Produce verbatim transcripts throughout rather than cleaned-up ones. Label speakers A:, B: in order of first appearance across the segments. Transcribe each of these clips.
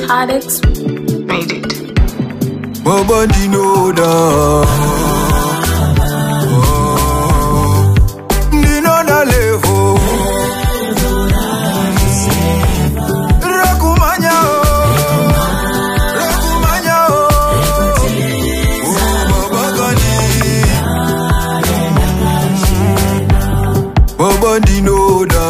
A: Addicts made it.
B: Baba Dinoda. Dinoda levo. Rakumanya. Rakumanya. Baba Gani. Baba Dinoda.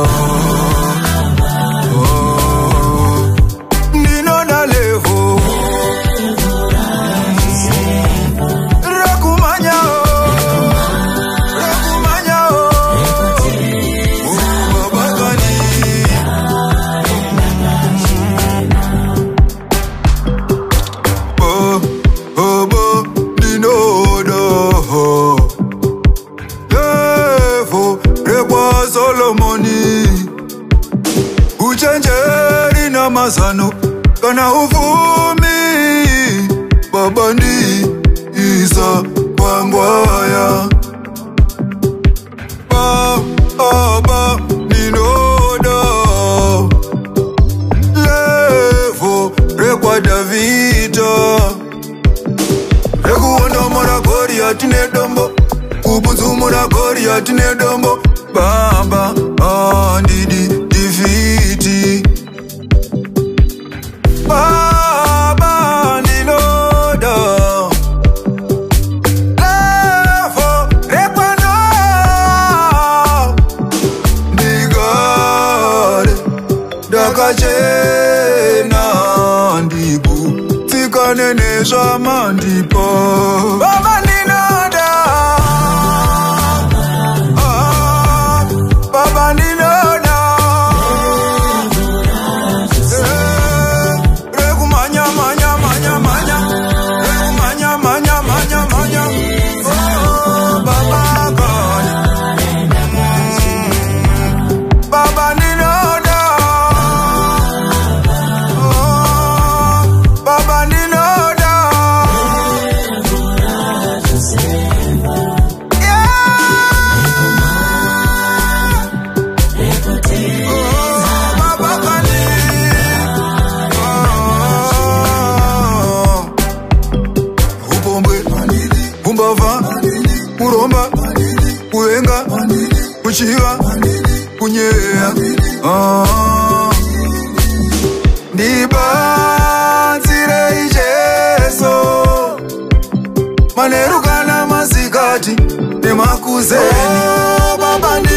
B: Uchanjeri na mazano kana uvumi babandi isa kwangwaya ba aba Dinoda levo rekwa Davida rekuona mora gori atine dombo kubunzu mora gori atine dombo baba andidi defeati Baba Dinoda levo rekwano digare dakachena ndibu tsikane nezvamandipo Baba Dinoda ah, Baba Dinoda kuromba kuenga kuchiva kunyea ah ndibatsire Jesu manerukana masikati nemakuzeni Baba